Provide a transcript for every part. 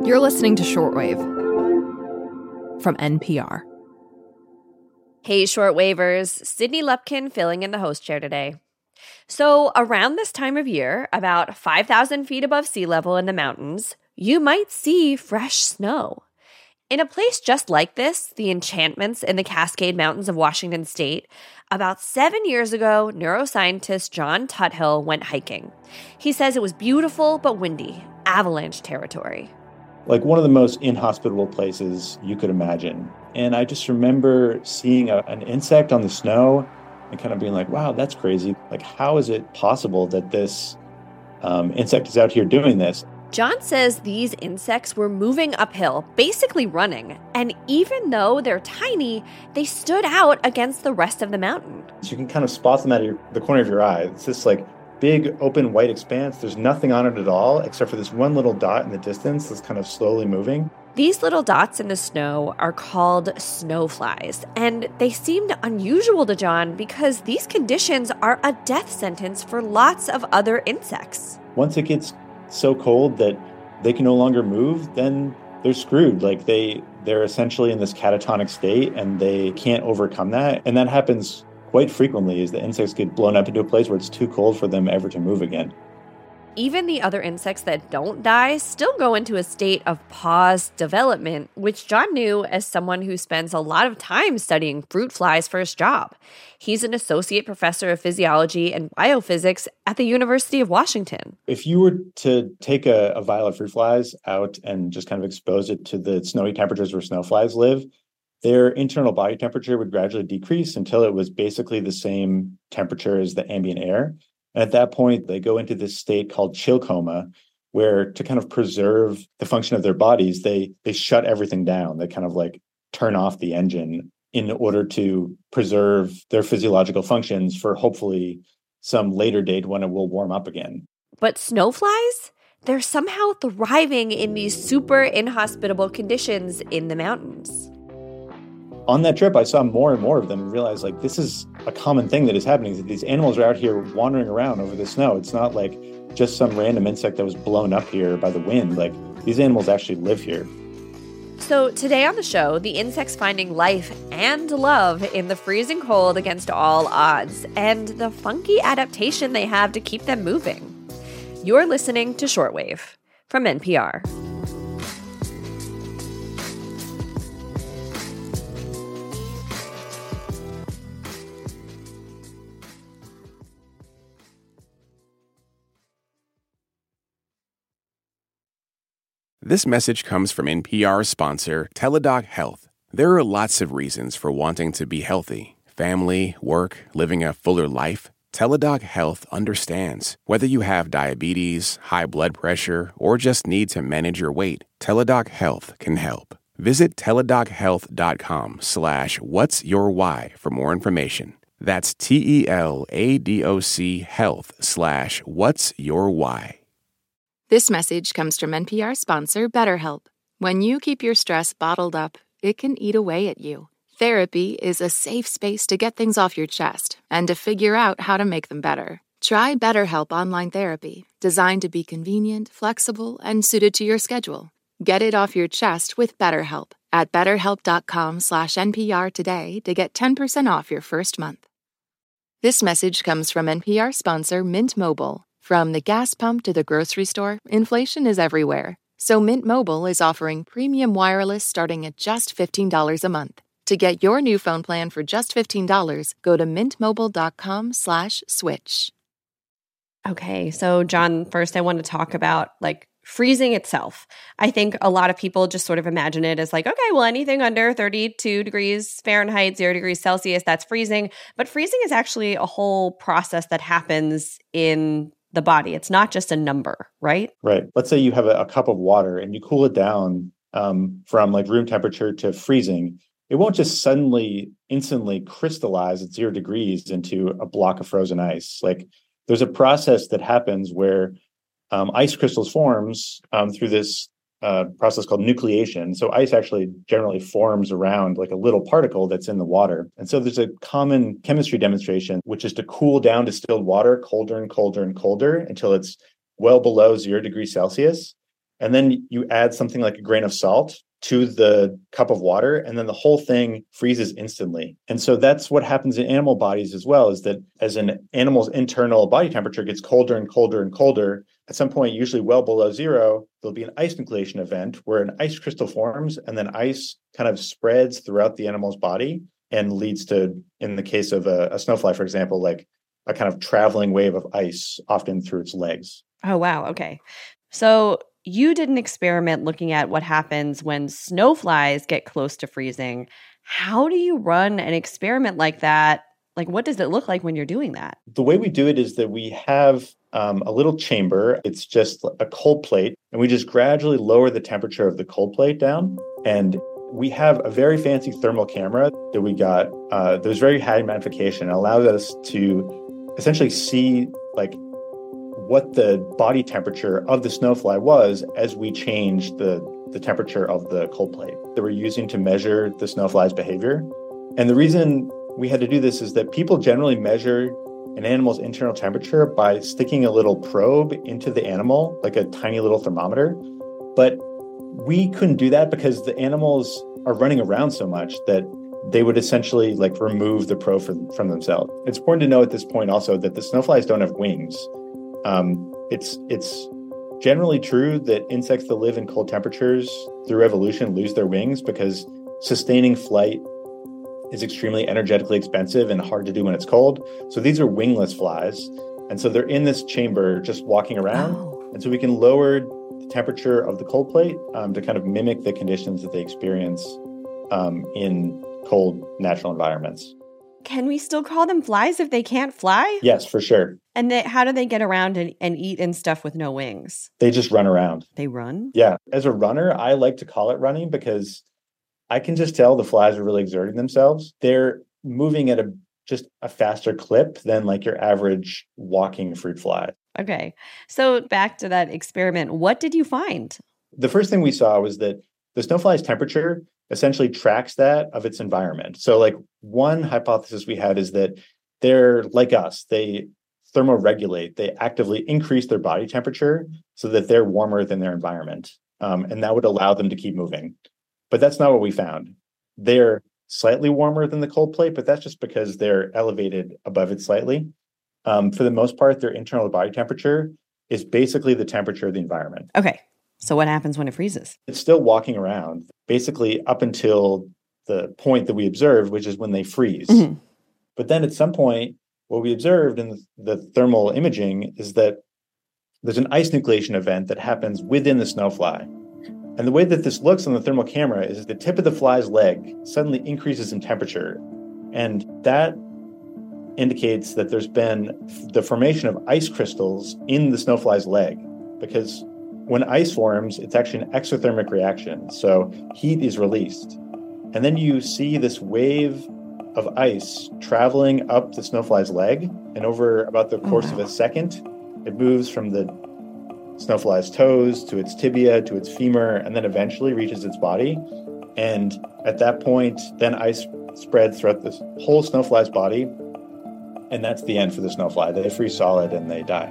You're listening to Shortwave from NPR. Hey, Shortwavers. Sydney Lupkin filling in the host chair today. So around this time of year, about 5,000 feet above sea level in the mountains, you might see fresh snow. In a place just like this, the Enchantments in the Cascade Mountains of Washington State, about 7 years ago, neuroscientist John Tuthill went hiking. He says it was beautiful but windy, avalanche territory. Like one of the most inhospitable places you could imagine. And I just remember seeing an insect on the snow and kind of being like, wow, that's crazy. Like, how is it possible that this insect is out here doing this? John says these insects were moving uphill, basically running. And even though they're tiny, they stood out against the rest of the mountain. So you can kind of spot them out of the corner of your eye. It's this like big open white expanse. There's nothing on it at all except for this one little dot in the distance that's kind of slowly moving. These little dots in the snow are called snowflies, and they seemed unusual to John because these conditions are a death sentence for lots of other insects. Once it gets so cold that they can no longer move, then they're screwed. Like they're essentially in this catatonic state and they can't overcome that. And that happens quite frequently as the insects get blown up into a place where it's too cold for them ever to move again. Even the other insects that don't die still go into a state of paused development, which John knew as someone who spends a lot of time studying fruit flies for his job. He's an associate professor of physiology and biophysics at the University of Washington. If you were to take a vial of fruit flies out and just kind of expose it to the snowy temperatures where snowflies live, their internal body temperature would gradually decrease until it was basically the same temperature as the ambient air. And at that point, they go into this state called chill coma, where to kind of preserve the function of their bodies, they shut everything down. They kind of like turn off the engine in order to preserve their physiological functions for hopefully some later date when it will warm up again. But snowflies? They're somehow thriving in these super inhospitable conditions in the mountains. On that trip, I saw more and more of them and realized like this is a common thing that is happening. That these animals are out here wandering around over the snow. It's not like just some random insect that was blown up here by the wind. Like these animals actually live here. So today on the show, the insects finding life and love in the freezing cold against all odds, and the funky adaptation they have to keep them moving. You're listening to Shortwave from NPR. This message comes from NPR sponsor Teladoc Health. There are lots of reasons for wanting to be healthy. Family, work, living a fuller life. Teladoc Health understands. Whether you have diabetes, high blood pressure, or just need to manage your weight, Teladoc Health can help. Visit teladochealth.com/whatsyourwhy for more information. That's TELADOC health/whatsyourwhy. This message comes from NPR sponsor BetterHelp. When you keep your stress bottled up, it can eat away at you. Therapy is a safe space to get things off your chest and to figure out how to make them better. Try BetterHelp Online Therapy, designed to be convenient, flexible, and suited to your schedule. Get it off your chest with BetterHelp at betterhelp.com/NPR today to get 10% off your first month. This message comes from NPR sponsor Mint Mobile. From the gas pump to the grocery store, inflation is everywhere. So Mint Mobile is offering premium wireless starting at just $15 a month. To get your new phone plan for just $15, go to mintmobile.com/switch. Okay, so John, first I want to talk about freezing itself. I think a lot of people just sort of imagine it as okay, well, anything under 32 degrees Fahrenheit, 0 degrees Celsius, that's freezing. But freezing is actually a whole process that happens in the body. It's not just a number, right? Right. Let's say you have a cup of water and you cool it down from room temperature to freezing. It won't just instantly crystallize at 0 degrees into a block of frozen ice. There's a process that happens where ice crystals forms through this process called nucleation. So ice actually generally forms around a little particle that's in the water. And so there's a common chemistry demonstration, which is to cool down distilled water colder and colder and colder until it's well below 0 degrees Celsius. and then you add something like a grain of salt to the cup of water, and then the whole thing freezes instantly. And so that's what happens in animal bodies as well, is that as an animal's internal body temperature gets colder and colder and colder, at some point, usually well below zero, there'll be an ice nucleation event where an ice crystal forms, and then ice kind of spreads throughout the animal's body and leads to, in the case of a snowfly, for example, like a kind of traveling wave of ice, often through its legs. Oh, wow. Okay. So you did an experiment looking at what happens when snowflies get close to freezing. How do you run an experiment like that? Like, what does it look like when you're doing that? The way we do it is that we have a little chamber. It's just a cold plate, and we just gradually lower the temperature of the cold plate down. And we have a very fancy thermal camera that we got. That was very high magnification. It allowed us to essentially see like what the body temperature of the snowfly was as we changed the temperature of the cold plate that we're using to measure the snowfly's behavior. And the reason we had to do this is that people generally measure an animal's internal temperature by sticking a little probe into the animal, like a tiny little thermometer. But we couldn't do that because the animals are running around so much that they would essentially like remove the probe from themselves. It's important to know at this point also that the snowflies don't have wings. It's generally true that insects that live in cold temperatures through evolution lose their wings because sustaining flight is extremely energetically expensive and hard to do when it's cold. So these are wingless flies. And so they're in this chamber just walking around. Oh. And so we can lower the temperature of the cold plate to kind of mimic the conditions that they experience in cold natural environments. Can we still call them flies if they can't fly? Yes, for sure. And how do they get around and eat and stuff with no wings? They just run around. They run? Yeah. As a runner, I like to call it running because I can just tell the flies are really exerting themselves. They're moving at just a faster clip than like your average walking fruit fly. Okay. So back to that experiment, what did you find? The first thing we saw was that the snowfly's temperature essentially tracks that of its environment. So like one hypothesis we had is that they're like us. They thermoregulate. They actively increase their body temperature so that they're warmer than their environment. And that would allow them to keep moving. But that's not what we found. They're slightly warmer than the cold plate, but that's just because they're elevated above it slightly. For the most part, their internal body temperature is basically the temperature of the environment. Okay. So what happens when it freezes? It's still walking around, basically up until the point that we observed, which is when they freeze. Mm-hmm. But then at some point, what we observed in the thermal imaging is that there's an ice nucleation event that happens within the snowfly. And the way that this looks on the thermal camera is the tip of the fly's leg suddenly increases in temperature. And that indicates that there's been the formation of ice crystals in the snowfly's leg, because when ice forms, it's actually an exothermic reaction. So heat is released. And then you see this wave of ice traveling up the snowfly's leg. And over about the course of a second, it moves from the snowfly's toes to its tibia to its femur, and then eventually reaches its body. And at that point, then ice spreads throughout the whole snowfly's body. And that's the end for the snowfly. They freeze solid and they die.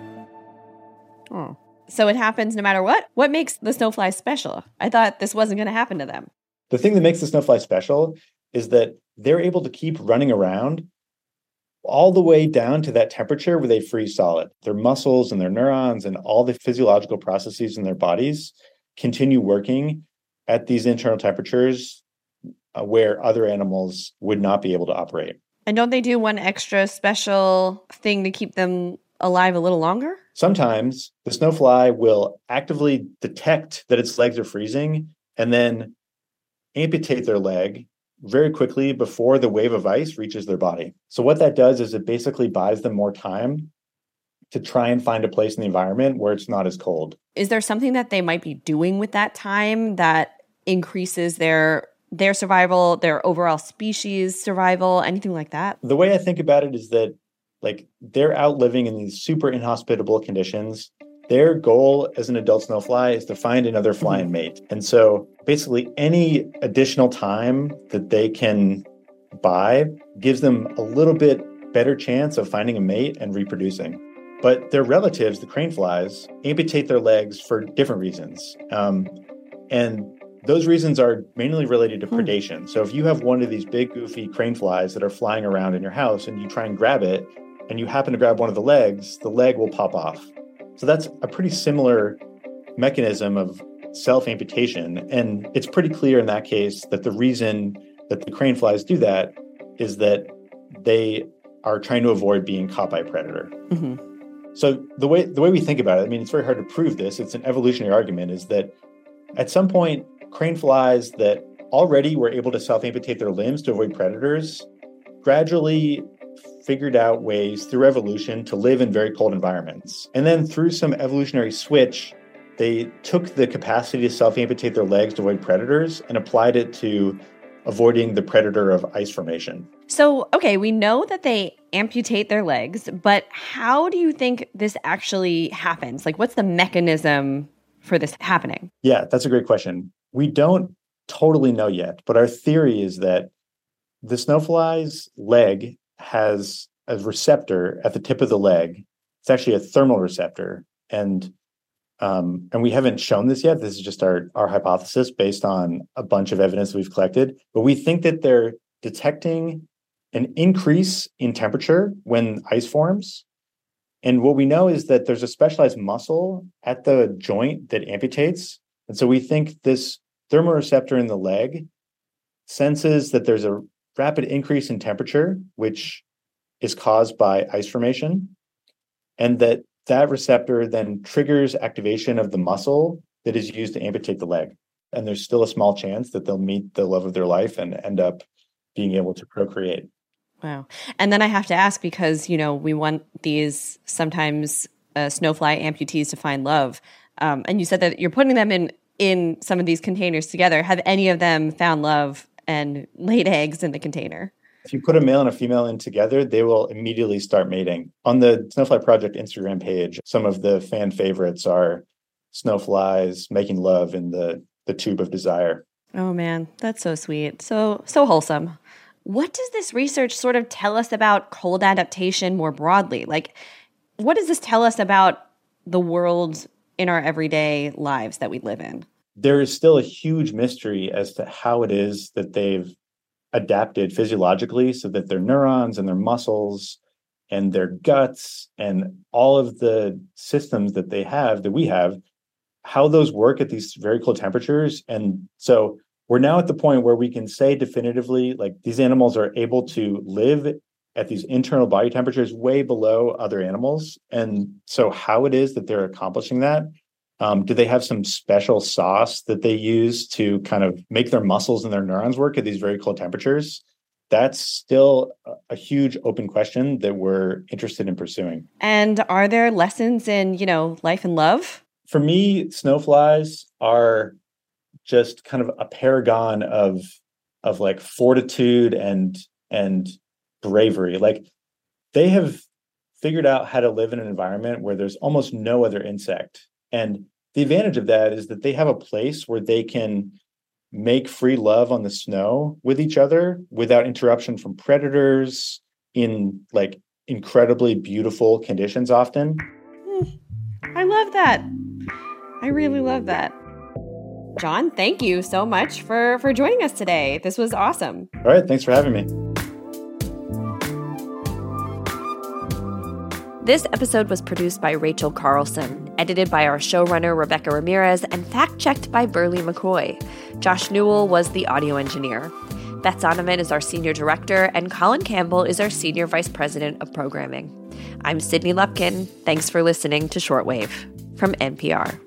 Oh. So it happens no matter what? What makes the snowfly special? I thought this wasn't going to happen to them. The thing that makes the snowfly special is that they're able to keep running around all the way down to that temperature where they freeze solid. Their muscles and their neurons and all the physiological processes in their bodies continue working at these internal temperatures where other animals would not be able to operate. And don't they do one extra special thing to keep them alive a little longer? Sometimes the snowfly will actively detect that its legs are freezing and then amputate their leg very quickly before the wave of ice reaches their body. So what that does is it basically buys them more time to try and find a place in the environment where it's not as cold. Is there something that they might be doing with that time that increases their survival, their overall species survival, anything like that? The way I think about it is that like they're out living in these super inhospitable conditions. Their goal as an adult snowfly is to find another fly and mate. And so basically any additional time that they can buy gives them a little bit better chance of finding a mate and reproducing. But their relatives, the crane flies, amputate their legs for different reasons. And those reasons are mainly related to predation. So if you have one of these big, goofy crane flies that are flying around in your house and you try and grab it, and you happen to grab one of the leg will pop off. So that's a pretty similar mechanism of self-amputation. And it's pretty clear in that case that the reason that the crane flies do that is that they are trying to avoid being caught by a predator. Mm-hmm. So the way we think about it, I mean, it's very hard to prove this. It's an evolutionary argument, is that at some point, crane flies that already were able to self-amputate their limbs to avoid predators gradually figured out ways through evolution to live in very cold environments. And then through some evolutionary switch, they took the capacity to self-amputate their legs to avoid predators and applied it to avoiding the predator of ice formation. So, okay, we know that they amputate their legs, but how do you think this actually happens? Like, what's the mechanism for this happening? Yeah, that's a great question. We don't totally know yet, but our theory is that the snowfly's leg has a receptor at the tip of the leg. It's actually a thermal receptor. And we haven't shown this yet. This is just our hypothesis based on a bunch of evidence we've collected. But we think that they're detecting an increase in temperature when ice forms. And what we know is that there's a specialized muscle at the joint that amputates. And so we think this thermoreceptor in the leg senses that there's a rapid increase in temperature, which is caused by ice formation, and that receptor then triggers activation of the muscle that is used to amputate the leg. And there's still a small chance that they'll meet the love of their life and end up being able to procreate. Wow. And then I have to ask, because, we want these sometimes snowfly amputees to find love. And you said that you're putting them in some of these containers together. Have any of them found love and laid eggs in the container? If you put a male and a female in together, they will immediately start mating. On the Snowfly Project Instagram page, some of the fan favorites are snowflies making love in the tube of desire. Oh man, that's so sweet. So wholesome. What does this research sort of tell us about cold adaptation more broadly? Like, what does this tell us about the world in our everyday lives that we live in? There is still a huge mystery as to how it is that they've adapted physiologically so that their neurons and their muscles and their guts and all of the systems that we have, how those work at these very cold temperatures. And so we're now at the point where we can say definitively, like, these animals are able to live at these internal body temperatures way below other animals. And so how it is that they're accomplishing that? Do they have some special sauce that they use to kind of make their muscles and their neurons work at these very cold temperatures? That's still a huge open question that we're interested in pursuing. And are there lessons in, life and love? For me, snowflies are just kind of a paragon of like fortitude and bravery. Like, they have figured out how to live in an environment where there's almost no other insect. And the advantage of that is that they have a place where they can make free love on the snow with each other without interruption from predators in like incredibly beautiful conditions often. I love that. I really love that. John, thank you so much for joining us today. This was awesome. All right. Thanks for having me. This episode was produced by Rachel Carlson, edited by our showrunner Rebecca Ramirez, and fact-checked by Burley McCoy. Josh Newell was the audio engineer. Beth Zonovan is our senior director, and Colin Campbell is our senior vice president of programming. I'm Sydney Lupkin. Thanks for listening to Shortwave from NPR.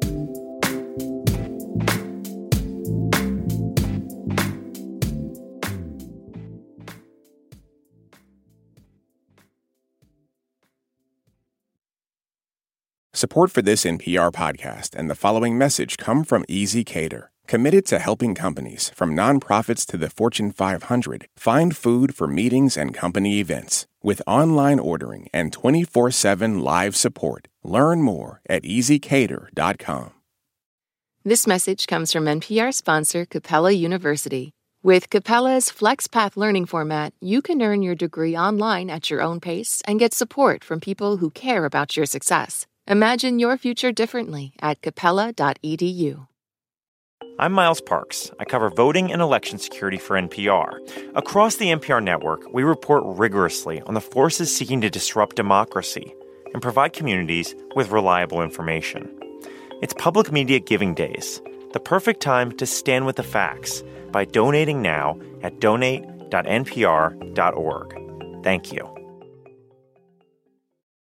Support for this NPR podcast and the following message come from Easy Cater, committed to helping companies, from nonprofits to the Fortune 500, find food for meetings and company events. With online ordering and 24/7 live support, learn more at easycater.com. This message comes from NPR sponsor Capella University. With Capella's FlexPath learning format, you can earn your degree online at your own pace and get support from people who care about your success. Imagine your future differently at capella.edu. I'm Miles Parks. I cover voting and election security for NPR. Across the NPR network, we report rigorously on the forces seeking to disrupt democracy and provide communities with reliable information. It's Public Media Giving Days, the perfect time to stand with the facts by donating now at donate.npr.org. Thank you.